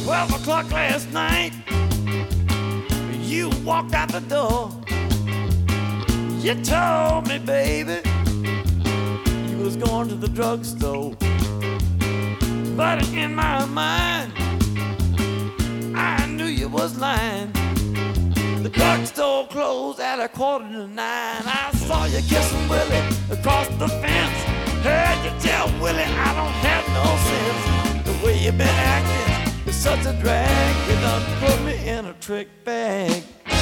12 o'clock last night, you walked out the door. You told me, baby, you was going to the drugstore. But in my mind, I knew you was lying. The drugstore closed at 8:45. I saw you kissing Willie across the fence. Heard you tell Willie I don't have no sense. The way you been acting is such a drag. You done put me in a trick bag.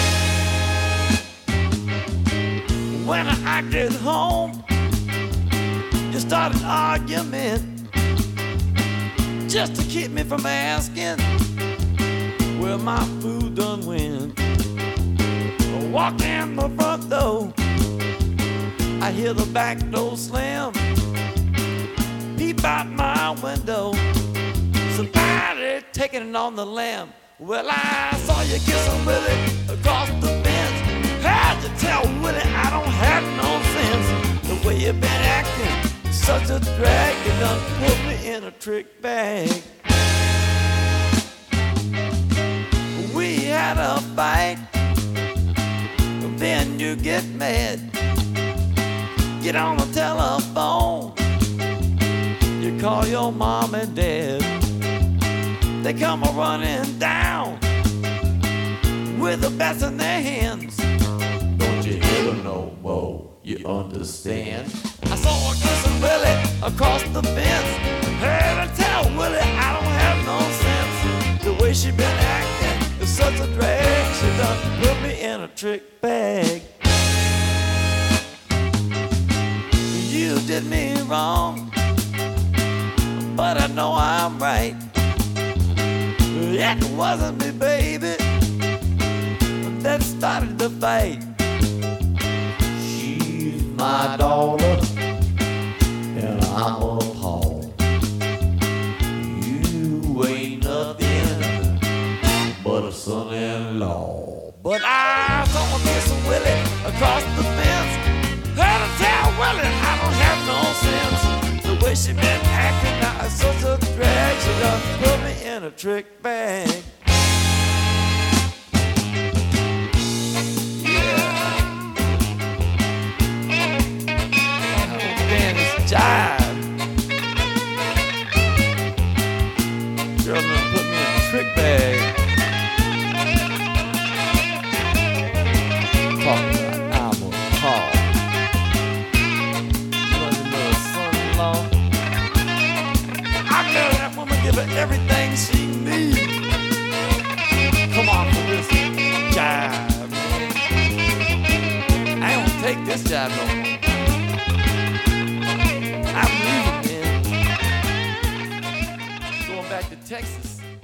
When I get home, you started an argument just to keep me from asking where my food done went. Walk in the front door, I hear the back door slam. Peep out my window, somebody taking it on the lamb. Well, I saw you kissing Willie across the fence. How'd you tell Willie I don't have no sense? The way you been acting, such a drag. You done put me in a trick bag. We had a fight, then you get mad. Get on the telephone, you call your mom and dad. They come running down with the best in their hands. Don't you hear them no more, you understand? I saw her kissing Willie across the fence. Heard her tell Willie I don't have no sense. The way she been acting is such a drag. She done put me in a trick bag. You did me wrong, but I know I'm right. It wasn't me, baby, that started the fight. She's my daughter, and I'm appalled. You ain't nothing but a son-in-law. But I saw her kissing Willie across the fence. Heard her tell Willie I don't have no sense. The way she been acting now is such a drag. She done put me in a trick bag. Jive. Girl done put me in a trick bag. Talking about album Paul. You know your little son-in-law. I know that woman give her everything she needs. Come on for this jive, man. I ain't gonna take this jive no more. I'm leaving, man. Going back to Texas.